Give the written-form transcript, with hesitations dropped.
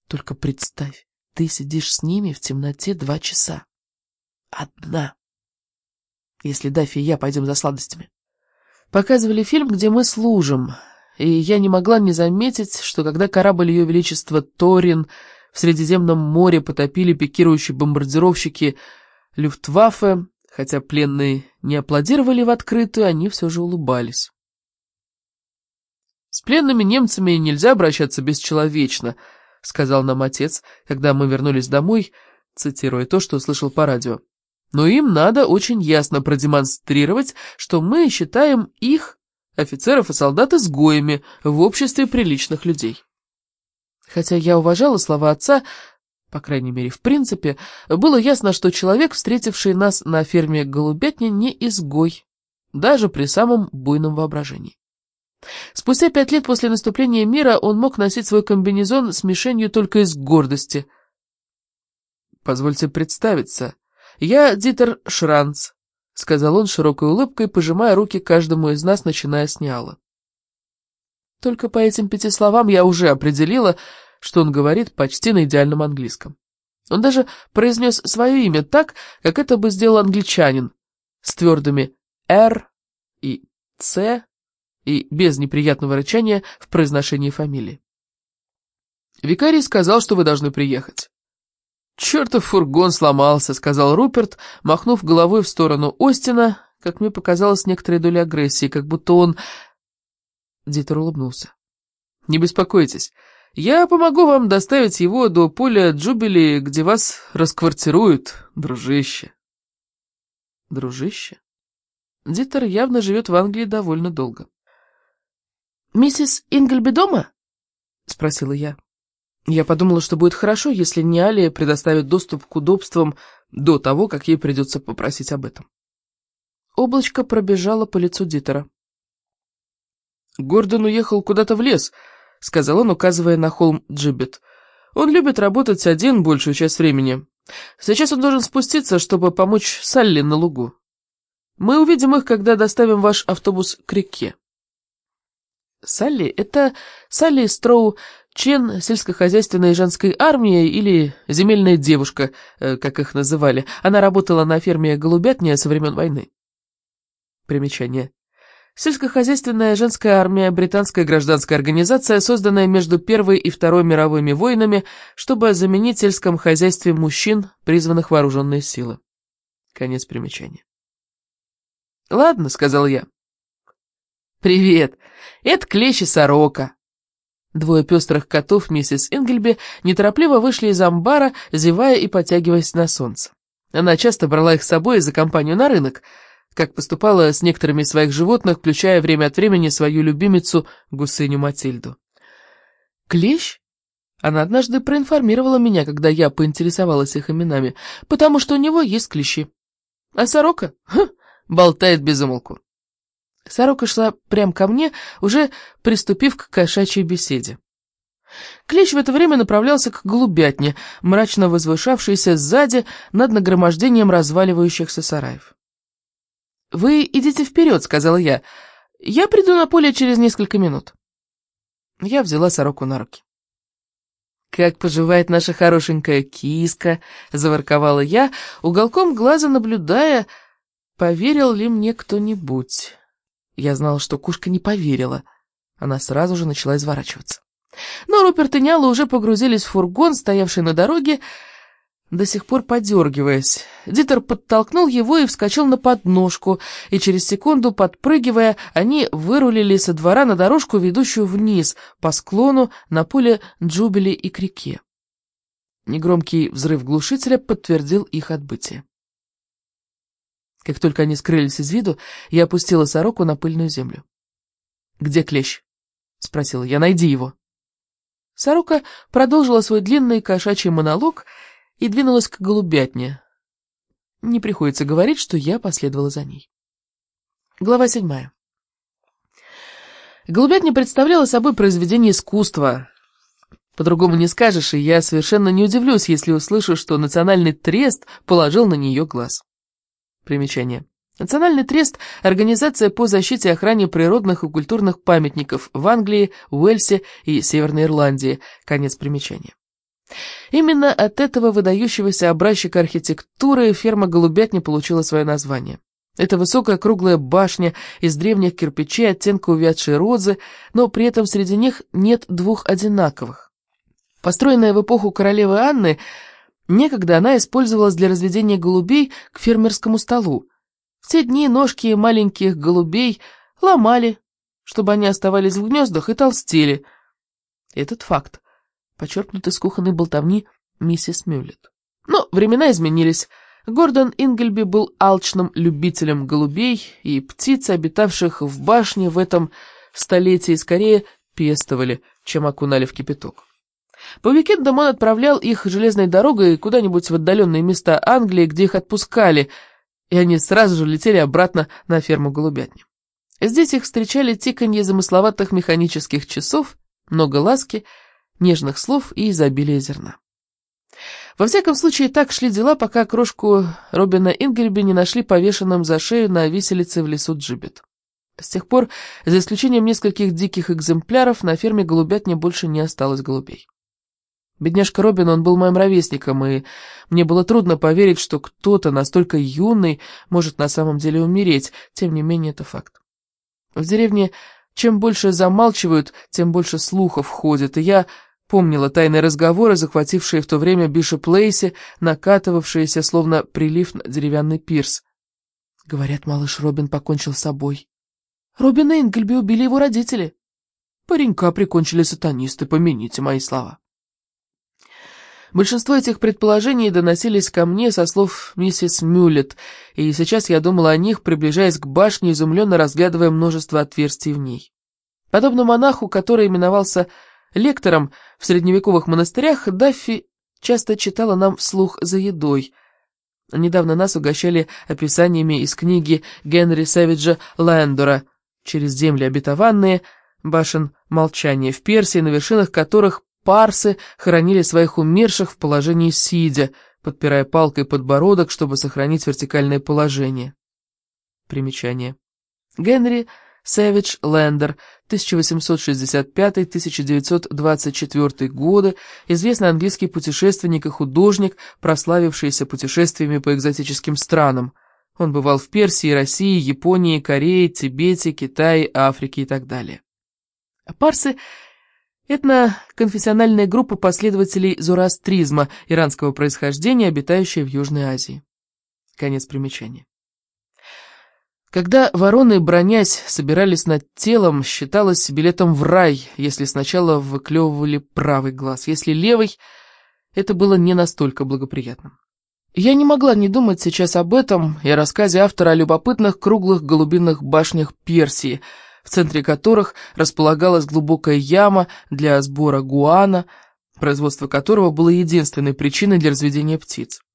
Только представь, ты сидишь с ними в темноте 2 часа. Одна. Если Даффи и я пойдем за сладостями. Показывали фильм, где мы служим, и я не могла не заметить, что когда корабль Ее Величества Торин в Средиземном море потопили пикирующие бомбардировщики Люфтваффе, хотя пленные не аплодировали в открытую, они все же улыбались. «С пленными немцами нельзя обращаться бесчеловечно», — сказал нам отец, когда мы вернулись домой, цитируя то, что услышал по радио. «Но им надо очень ясно продемонстрировать, что мы считаем их, офицеров и солдат, изгоями в обществе приличных людей». Хотя я уважала слова отца, по крайней мере, в принципе, было ясно, что человек, встретивший нас на ферме Голубятни, не изгой, даже при самом буйном воображении. Спустя 5 лет после наступления мира он мог носить свой комбинезон с мишенью только из гордости. «Позвольте представиться. Я Дитер Шранц», — сказал он широкой улыбкой, пожимая руки каждому из нас, начиная с Ниала. Только по этим 5 словам я уже определила, что он говорит почти на идеальном английском. Он даже произнес свое имя так, как это бы сделал англичанин, с твердыми «р» и «ц», и без неприятного рычания в произношении фамилии. «Викарий сказал, что вы должны приехать». «Чертов фургон сломался», — сказал Руперт, махнув головой в сторону Остина, как мне показалось, некоторой долей агрессии, как будто он... Дитер улыбнулся. «Не беспокойтесь, я помогу вам доставить его до поля Джубили, где вас расквартируют, дружище». «Дружище?» Дитер явно живет в Англии довольно долго. «Миссис Инглби дома?» — спросила я. Я подумала, что будет хорошо, если Ниали предоставит доступ к удобствам до того, как ей придется попросить об этом. Облачко пробежало по лицу Дитера. «Гордон уехал куда-то в лес», — сказал он, указывая на холм Джиббет. «Он любит работать один большую часть времени. Сейчас он должен спуститься, чтобы помочь Салли на лугу. Мы увидим их, когда доставим ваш автобус к реке». Салли — это Салли Строу Чен сельскохозяйственной женской армии или земельная девушка, как их называли. Она работала на ферме Голубятни со времен войны. Примечание. Сельскохозяйственная женская армия — британская гражданская организация, созданная между Первой и Второй мировыми войнами, чтобы заменить в сельском хозяйстве мужчин, призванных в вооруженные силы. Конец примечания. «Ладно», — сказал я. «Привет, это Клещ и Сорока». 2 пестрых котов миссис Инглби неторопливо вышли из амбара, зевая и потягиваясь на солнце. Она часто брала их с собой за компанию на рынок, как поступала с некоторыми из своих животных, включая время от времени свою любимицу, гусыню Матильду. «Клещ?» Она однажды проинформировала меня, когда я поинтересовалась их именами, потому что у него есть клещи. А Сорока? Болтает без умолку. Сорока шла прямо ко мне, уже приступив к кошачьей беседе. Клещ в это время направлялся к голубятне, мрачно возвышавшейся сзади над нагромождением разваливающихся сараев. «Вы идите вперед», — сказала я. «Я приду на поле через несколько минут». Я взяла Сороку на руки. «Как поживает наша хорошенькая киска?» — заворковала я, уголком глаза наблюдая, поверил ли мне кто-нибудь. Я знала, что кушка не поверила. Она сразу же начала изворачиваться. Но Руперт и Ниала уже погрузились в фургон, стоявший на дороге, до сих пор подергиваясь. Дитер подтолкнул его и вскочил на подножку, и через секунду, подпрыгивая, они вырулили со двора на дорожку, ведущую вниз, по склону, на поле Джубили и к реке. Негромкий взрыв глушителя подтвердил их отбытие. Как только они скрылись из виду, я опустила Сороку на пыльную землю. «Где Клещ?» — спросила я. «Найди его». Сорока продолжила свой длинный кошачий монолог и двинулась к голубятне. Не приходится говорить, что я последовала за ней. Глава 7. Голубятня представляла собой произведение искусства. По-другому не скажешь, и я совершенно не удивлюсь, если услышу, что Национальный трест положил на нее глаз. Примечание. Национальный трест – организация по защите и охране природных и культурных памятников в Англии, Уэльсе и Северной Ирландии. Конец примечания. Именно от этого выдающегося образчика архитектуры ферма голубятни получила свое название. Это высокая круглая башня из древних кирпичей оттенка увядшей розы, но при этом среди них нет двух одинаковых. Построенная в эпоху королевы Анны, некогда она использовалась для разведения голубей к фермерскому столу. В те дни ножки маленьких голубей ломали, чтобы они оставались в гнездах и толстели. Этот факт почерпнут из кухонной болтовни миссис Мюллет. Но времена изменились. Гордон Инглби был алчным любителем голубей, и птиц, обитавших в башне в этом столетии, скорее пестовали, чем окунали в кипяток. По уикендам он отправлял их железной дорогой куда-нибудь в отдаленные места Англии, где их отпускали, и они сразу же летели обратно на ферму голубятни. Здесь их встречали тиканье замысловатых механических часов, много ласки, нежных слов и изобилие зерна. Во всяком случае, так шли дела, пока крошку Робина Инглби не нашли повешенным за шею на виселице в лесу Джибет. С тех пор, за исключением нескольких диких экземпляров, на ферме голубятни больше не осталось голубей. Бедняжка Робин, он был моим ровесником, и мне было трудно поверить, что кто-то настолько юный может на самом деле умереть, тем не менее это факт. В деревне чем больше замалчивают, тем больше слухов ходит, и я помнила тайные разговоры, захватившие в то время Бишоп Лейси, накатывавшиеся, словно прилив на деревянный пирс. Говорят, малыш Робин покончил с собой. Робина Инглби убили его родители. Паренька прикончили сатанисты, помяните мои слова. Большинство этих предположений доносились ко мне со слов миссис Мюллет, и сейчас я думала о них, приближаясь к башне, изумленно разглядывая множество отверстий в ней. Подобно монаху, который именовался лектором в средневековых монастырях, Даффи часто читала нам вслух за едой. Недавно нас угощали описаниями из книги Генри Сэвиджа Лэндора «Через земли обетованные», башен молчания в Персии, на вершинах которых парсы хоронили своих умерших в положении сидя, подпирая палкой подбородок, чтобы сохранить вертикальное положение. Примечание. Генри Сэвидж Лэндер, 1865-1924 годы, известный английский путешественник и художник, прославившийся путешествиями по экзотическим странам. Он бывал в Персии, России, Японии, Корее, Тибете, Китае, Африке и так далее. Парсы — этноконфессиональная группа последователей зороастризма иранского происхождения, обитающая в Южной Азии. Конец примечания. Когда вороны, бронясь, собирались над телом, считалось билетом в рай, если сначала выклевывали правый глаз, если левый, это было не настолько благоприятным. Я не могла не думать сейчас об этом и о рассказе автора о любопытных круглых голубиных башнях Персии, в центре которых располагалась глубокая яма для сбора гуана, производство которого было единственной причиной для разведения птиц.